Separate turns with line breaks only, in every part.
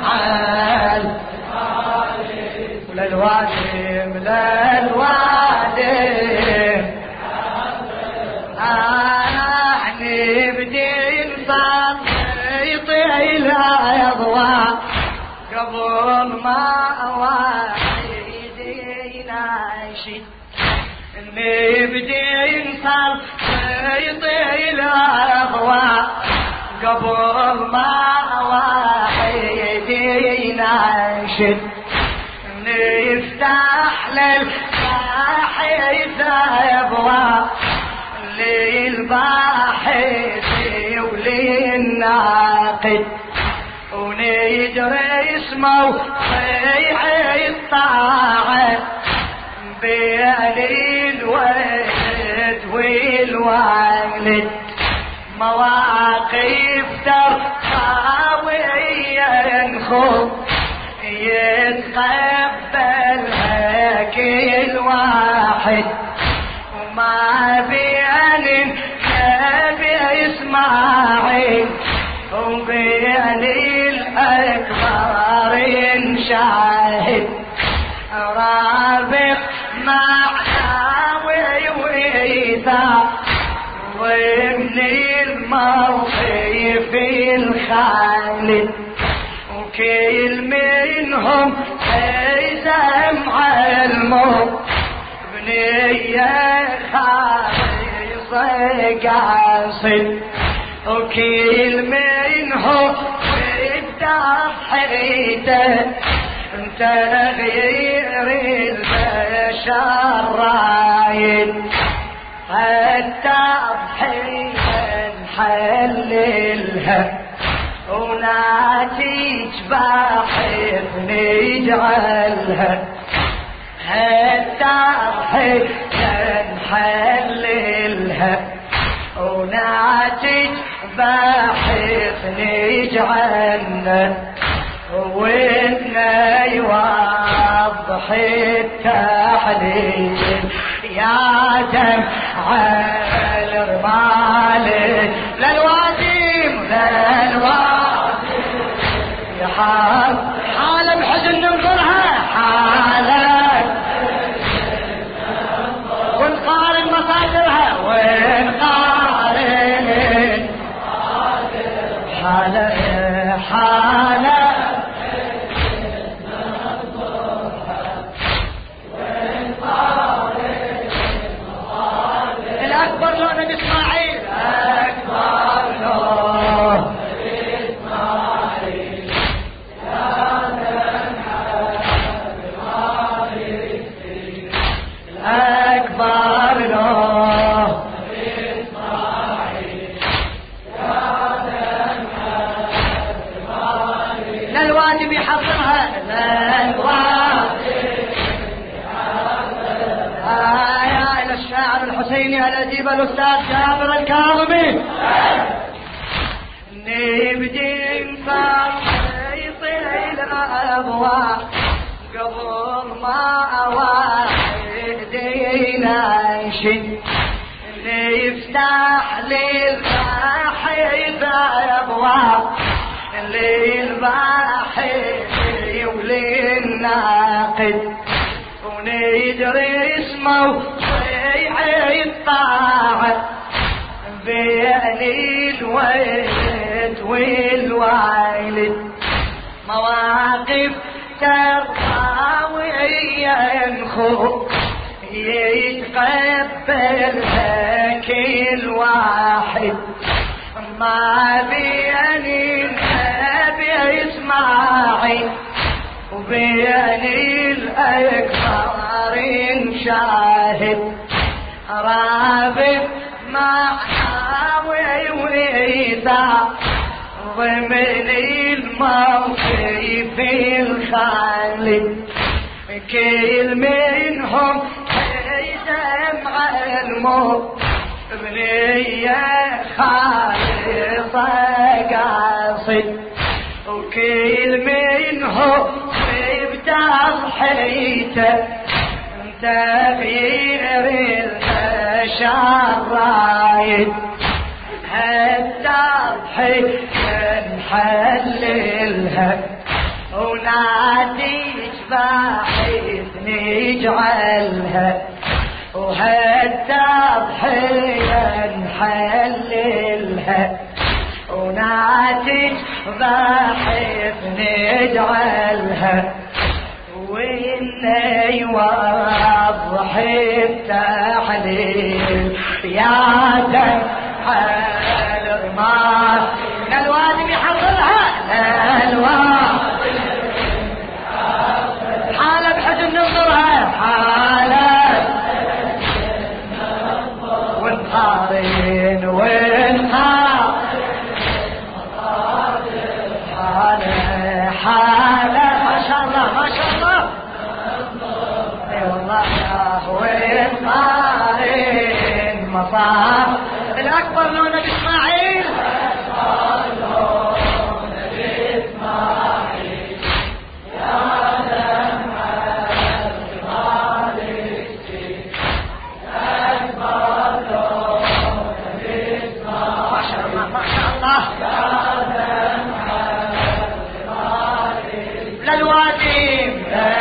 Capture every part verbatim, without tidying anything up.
عال وللوادم للوادم أعني بدين صار يطيل الأضواء قبل ما واحدي ناشد إني بدين صار يطيل الأضواء قبل ما واحدي ناشد نفتح للباحث أبواب للباحث وللناقد ونجري اسمه صيح الطاعة بين الولد والوالد مواقف ترخاوي ينخو يتقبلها كل واحد وما بين النبي إسماعيل وبين الأكبر شاهد رابط معناوي وإيثار ضمن الموقف الخالد وكل منهم هيزم علمه بنية خالصة قاصد وكل منهم بالتضحيته تغيير البشر رايد حتى ضحية نحللها وناتج باحث نجعلها حتى ضحية نحللها وناتج باحث نجعلنا وإنه يوضح التحليل يا دمع الرمال للوادم للوادم يا حال حالة بحزن ننظرها حالة ونقارن مصادرها ونقارن حالة حالة الأكبر له نبي إسماعيل أكبر له نبي إسماعيل يا الأكبر له نبي إسماعيل يا للوادم يحضرها للوادم آية إلى الشاعر الحسيني الأديب الأستاذ جابر الكاظمي نبدي نصار يطيل الأبواب قبل ما واحدينا يشد نفتح للباحث أبواب للباحث وللناقد ونجري اسمه صيح الطاعة بين الولد والوالد مواقف ترخاوي ينخو يتقبلها كل واحد ما بين النبي إسماعيل وبين الأكبر شاهد رابط معناوي وإيثار ضمن الموقف الخالد كل منهم هيثم علمه بنية خالصة قاصد وكل منهم بتضحيته تغيير البشر رايد التضحية نحللها وناديك بحيث نجعلها وهالتضحية نحللها وناديك بحيث نجعلها وإني يوضح التحليل يا دمع الرمال الوادم يحضرها الوادم حالة بحزن ننظرها حالة ونقارن ونقارن حالة حالة ما شاء الله ما شاء الله اي والله يا ونقارن مصاب الأكبر لون إسماعيل للوادم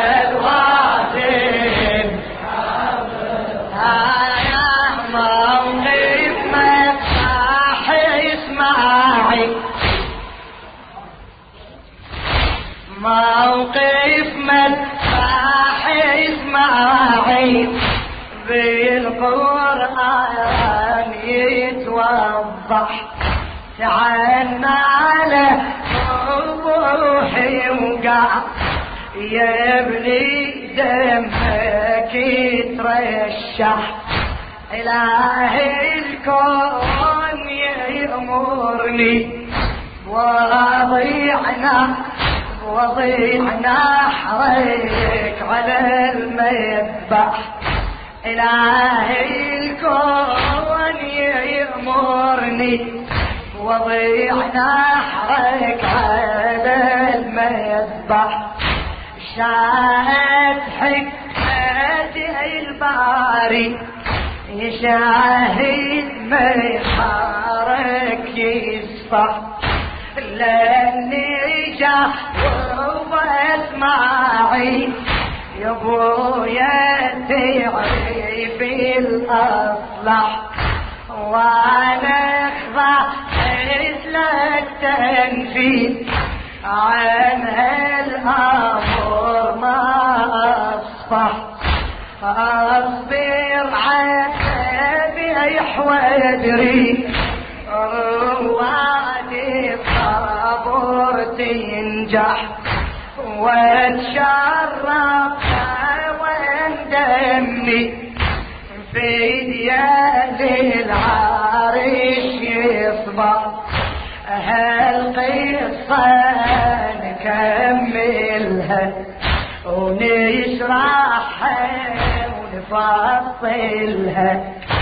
للوادم هذا موقف مفتاح إسماعيل موقف مفتاح إسماعيل بالقرآن يتوضح تعالى على روحي وقع يا ابني دمك يترشح إلهي الكون يأمرني وضيعنا وضيعنا حريك على المذبح إلهي الكون يأمرني وضيعنا حرك على المذبح شاهد حكمة الباري يشاهد ما يحرك يصفح لاني جا واسمعي يا ابويا تعرف الاصلح وانا اخضع لك تنفيذ عن الامر ما اصبح اصبر عتابي حوادري روادي الصبر تنجح واتشرف واندمني في ديال العريش يصبح هالقصة نكملها ونشرحها ونفصلها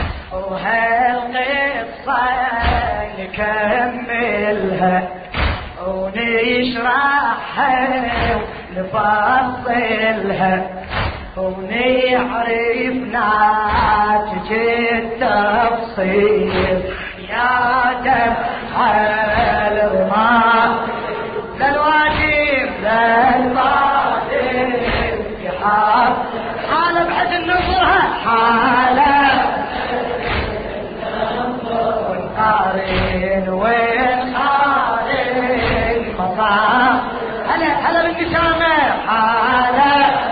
وهالقصة نكملها ونشرحها ونفصلها ونعرف ناتج التفصيل يا دمع الرمال للواجب للواجب حال حالة بحزن ننظرها حالة ونقارن ونقارن مصاب هلا هلا بالنسامة حالة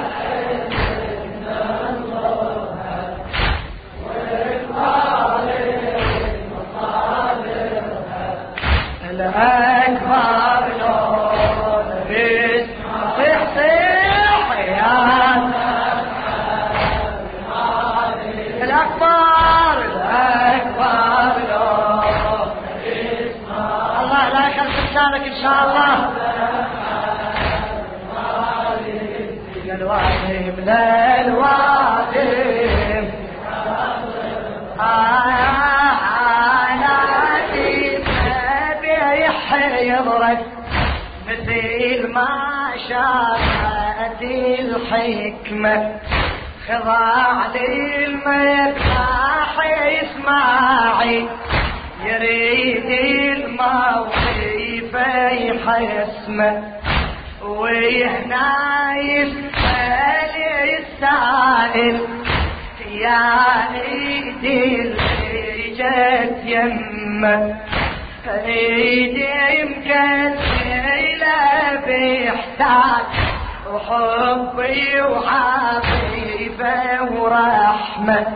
الأكبر لون بيت صيح صيح يا الأكبر الأكبر لون الله لا يخلف لسانك إن شاء الله للوادم للوادم يضرب مثل ما شاءت الحكمة خضع للمذبح إسماعيل يريد الموقف يحسمه وهنا يسأل السائل يا ايدي اللي جت يمه ايدي مكسيله بيحتاج وحبي وعاطفه ورحمه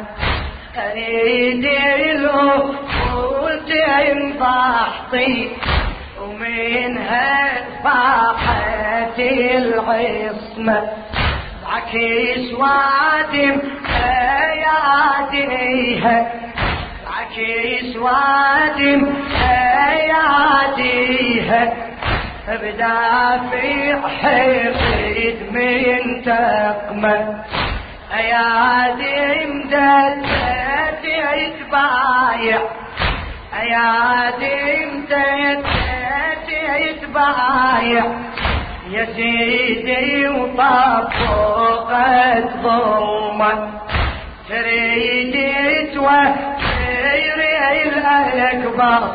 ايدي الأخوة تنضحطي ومنها فاقت العصمة عكس وادم اياديها عكس وادم اياديها بدافع حقد من تقمه ايادي مدلت يتبايع ايادي مدلت يتبايع يا سيدي وطبقت ظلمه تريد توفر الاكبر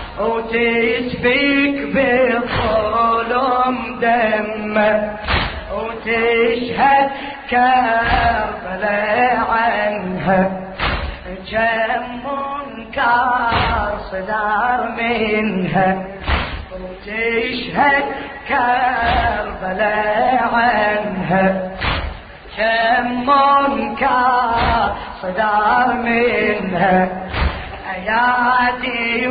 وتسفك بالظلم دمه وتشهد كربلاء عنها كم منكر صدر منها وتشهد كربلاء عنها كم منكر صدر منها ايادي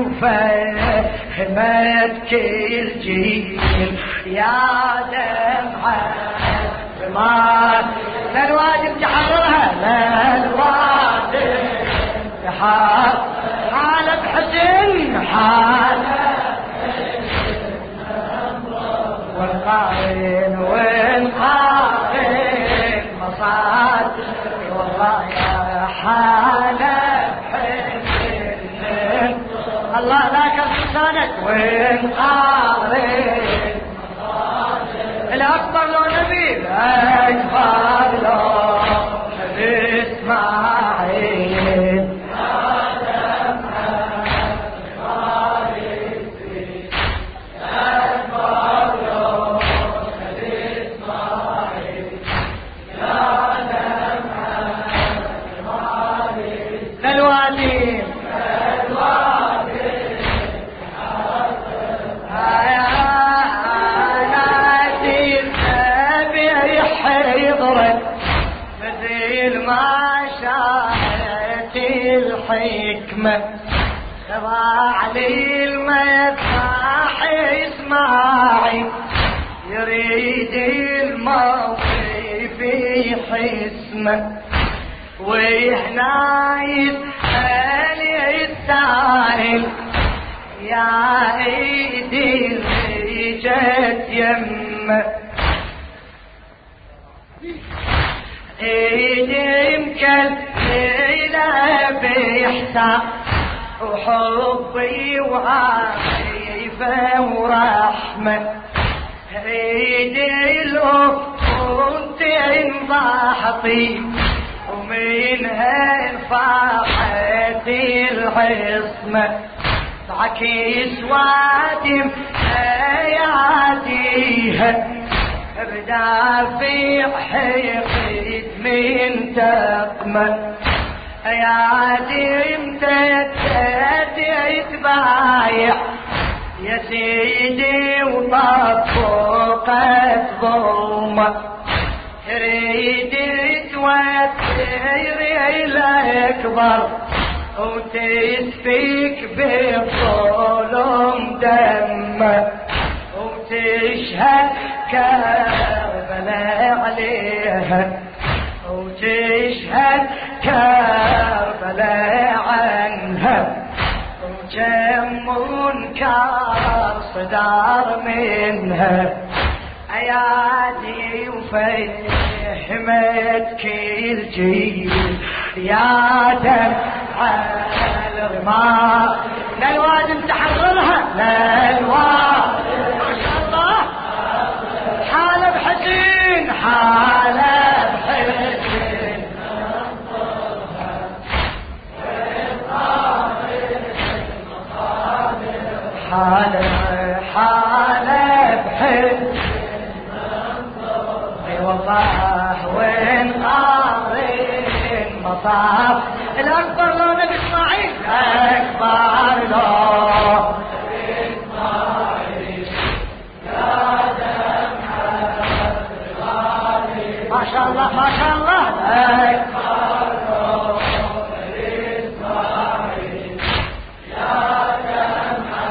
وفهمت كل جيل يا دمعة ما للواجب تحررها للواجب تحرر حالة حسن حالة والقارن والقارن مصاد والله يا حالة حسن الله لا كفصانك والقارن الأكبر لو نبي الأكبر لو نبي إسماعيل الحكمة خضع لي المذبح اسماعيل يريد الموقف حسمه وهنا يسأل السائل يا ايدي اللي جت يمه ايدي مكلفة بيحتاج وحبي وعاطفة ورحمة ايدي الأخوة تنضحطي ومنها فاقت العصمة عكس وادم اياديها بدافع حقد من تقمه ايادي امتدت يتبايع يا سيدي وطبقت ظلمه تريد توتر الاكبر وتسفك بالظلم دمه وتشهد كربلاء عليها وتشهد كربلاء عنها وكم منكر صدر منها ايادي وفهمت كل جيل يا دمعة الرمال للوادم تحررها للوادم ما شاء الله حالة بحزين حالة بحزين حالة حالة بحزين والله وين قارن مصاف الأكبر لو نبي إسماعيل أكبر لو ما شاء الله ما شاء الله أكبر لو إسماعيل يا دمعة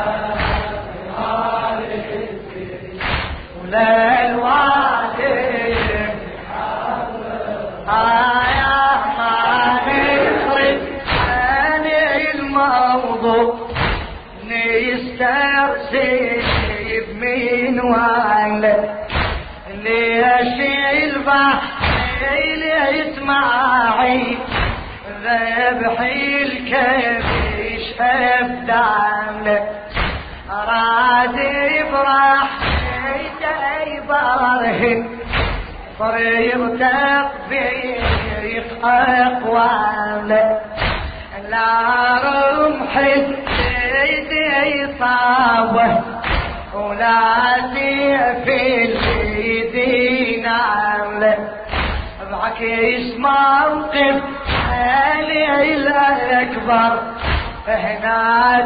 ولا الوادي آية ما نخرج عن الموضوع نسترسل بمين وعلى ليش البحر اسماعيل ذبحي الكبش ابدان راد يفرح برهن طريق تقبيق اقوال لا رمح ايدي طاوه ولا سيف اليدين عامله بعكيس موقف علي الاكبر هنا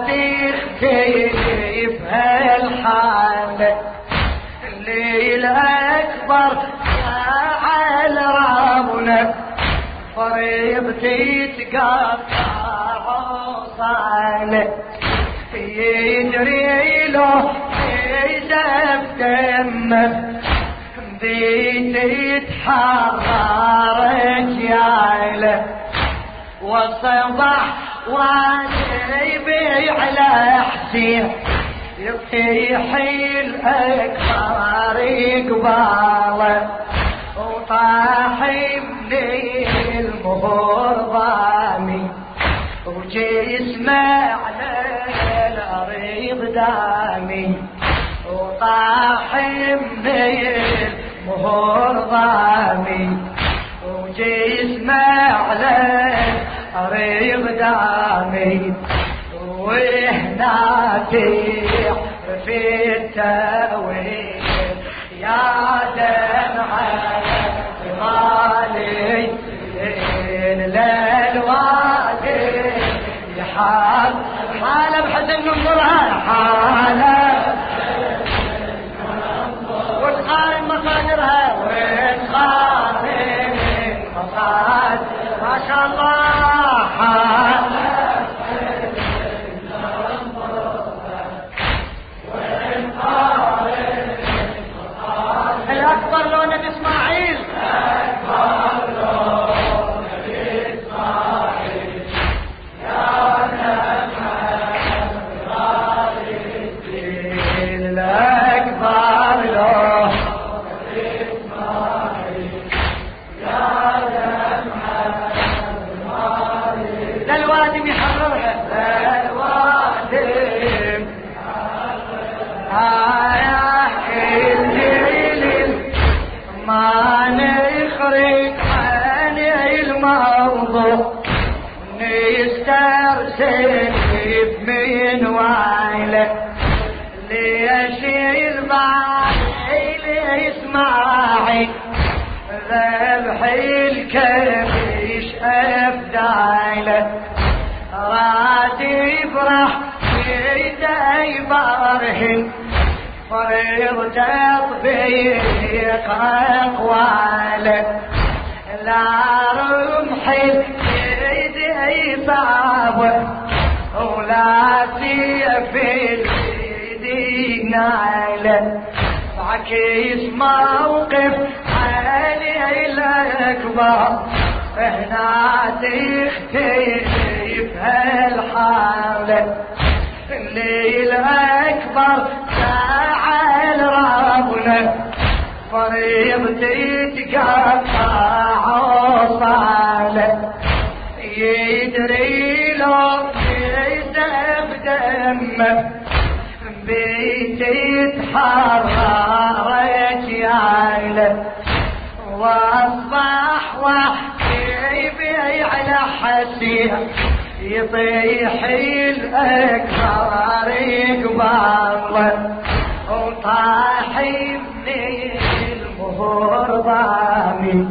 تختلف هالحاله اللي الاكبر فعل ربنا فريضتي تقطع عصاله يجري له يدف دمه بيت يتحرر جايله والصباح وعلي على حسين يطيح الأكبر قباله وطاح من المهور ضامي وجسمه على الأرض دامي وطاح من المهور ضامي وجسمه على الأرض دامي وهنا تيح في التأويل يا دمعة غالي للوادي حال حالة بحزن ننظرها حالة والقارن مصادرها والقارن مصادر ما شاء الله حالة الأكبر لو نبي إسماعيل أكبر لو نبي إسماعيل يا دمعة الأكبر لو نبي إسماعيل يا دمعة للوادم يحررها للوادم ما نخرج عن الموضوع نسترسل بمن وعيله ليش البعيل اسماعيل ذبحي الكبش ابدايله راد يفرح بيدي برهن فريض تطبيق اقواله لا رمحي ايدي صعبه ولا سيف ايدي نايله عكيس موقف علي الاكبر هنا تختلف هالحاله الليل اكبر فعل ربنا فريضتي تقطع عصاله يدري لو يسف دمه بيتي يتحرر جايله واصبح وحيبي على حسيه يطيح الأكبر قباله وطاح من المهور ضامي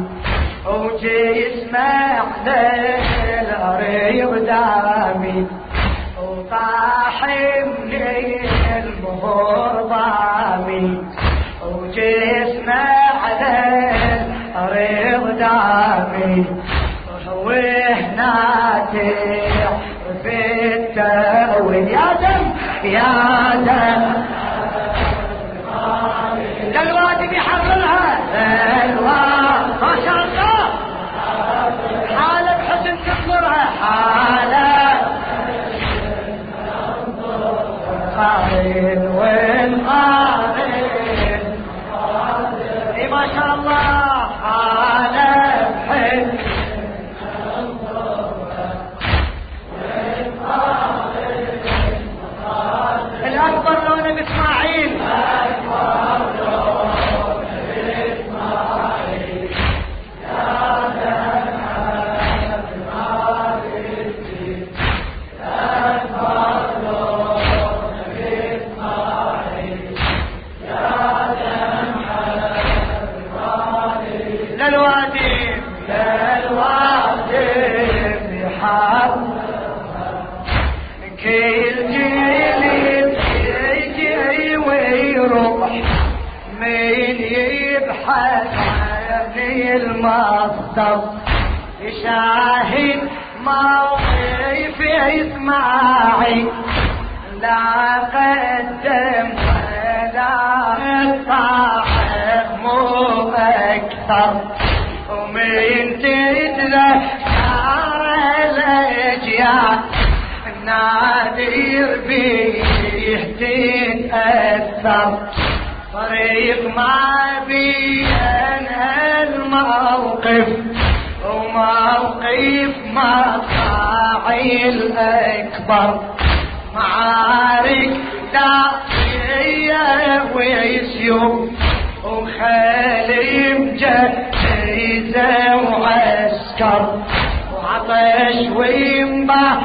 وجسمه للأريض دامي وطاح من المهور ضامي وجسمه على الأريض دامي وهنا في التأويل يا دم يا دم الوادي بيحررها الوادي ما شاء الله حالة بحسن تنظرها حالة والقارن والقارن اي ما شاء الله حالة بحسن الأكبر لون بإسماعيل للوادي للوادي بحر كل جيل يجي ويروح من يبحث عن المصدر يشاهد موقف إسماعيل لا قدم ولا طاعم مو أكثر ومن تتذكر الأجيال نادر بيه تتأثر طريق ما بين الموقف وموقف مصاعي الأكبر معارك داعية ويسيوف وخالي مجهزة وعسكر وعطش وينبع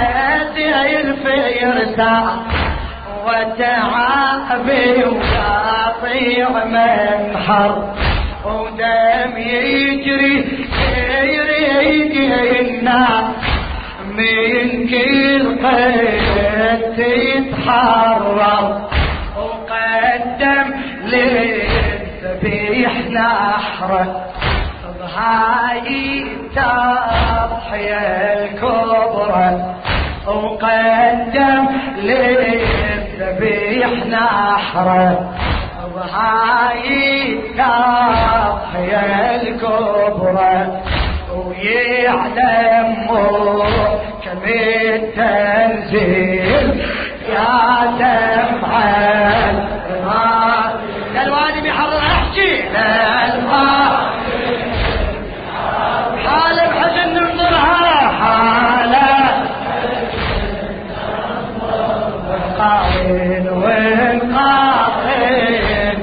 الفيرسا وتعابي وقاطع منحر ودم يجري يريد النار من كل قد تتحرر وقدم للذبيح نحره بهاي التضحية الكبرى وقدم للذبيح نحره بهاي التضحية الكبرى ويعلم كم التنزيل يا دمع الماء الوادي بيحرر احكي للوادي حالة بحزن ننظرها حالة والقارن والقارن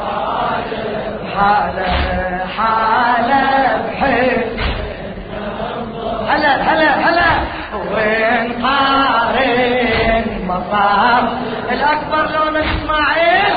حالة حالة بحزن هلا هلا هلا والقارن مصاب الأكبر لون إسماعيل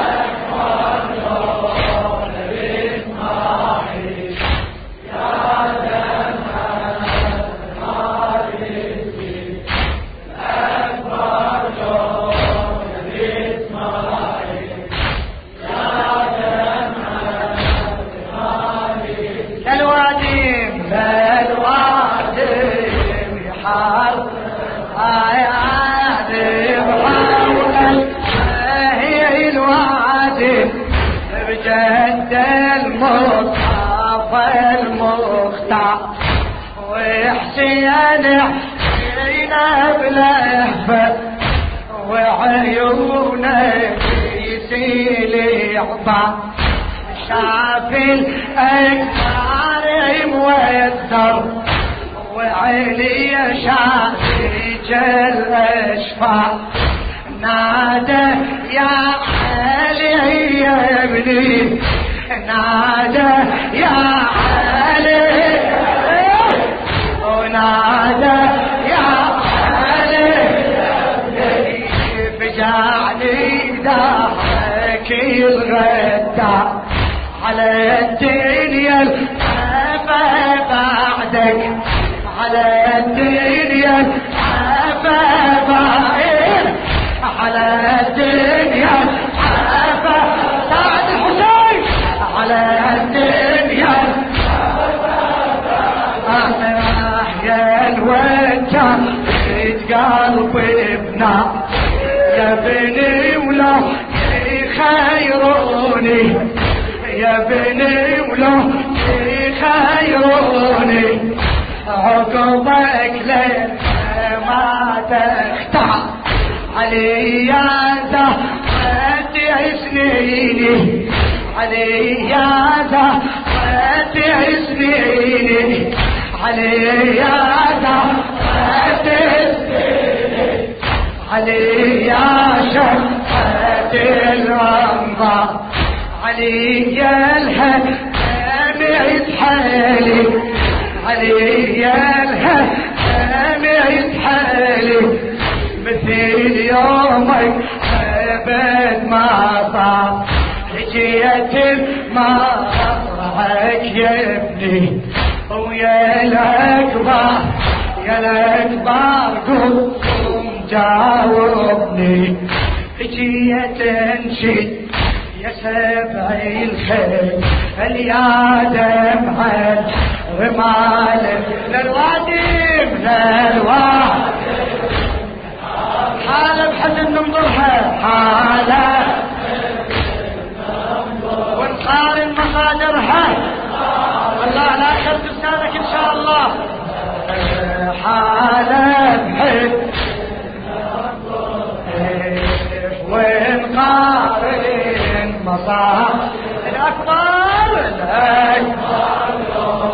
بجد المصطفى المختار وحسين حسين بلهفة وعيونه يسيل يعطى شاف الأكبر موثر وعلي شافج الأشفار نادى يا علي يا ابني نادى يا علي ونادى يا علي بجعني ضحك الغدا على الدنيا العافى بعدك على الدنيا العافى بعدك على الدنيا العافى بعد الحسين على الدنيا يا الوجه قلبي بنار يا بني ولا يخيروني يا بني ولا يخيروني عقبك ليه ما تختار علي يا زهرة سنيني علي يا زهرة سنيني علي يا زهرة سنيني علي يا شفة الرمضة علي يا الهم يتحالي علي يا الهم يتحالي مثل يومك ابد ما صار جيت المطرحك يا ابني ويا الاكبر يا الاكبر قوم جاوبني جيت انشد يا سبعي الخير يا دمع الرمال للوادم للوادم حالة بحزن ننظرها حالة ونقارن مصادرها والله لا أخذ لسانك إن شاء الله حالة بحزن ونقارن مصادر الأكبر الأكبر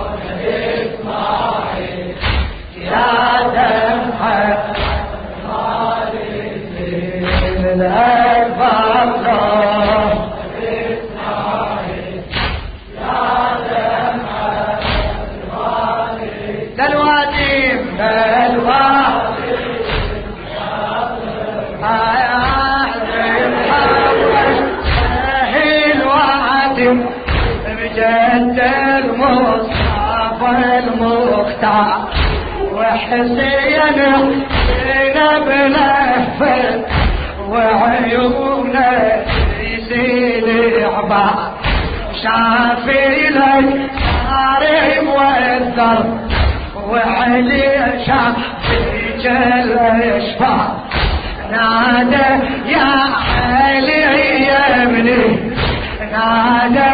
يا دمع الأكبر للوادم للوادم بجد المصطفى المختار وحسين زينب لفت وعيونه يسيل عبار شافي لك صارم والذر وعلي شافي الاشفار نادى يا علي يا ابني نادى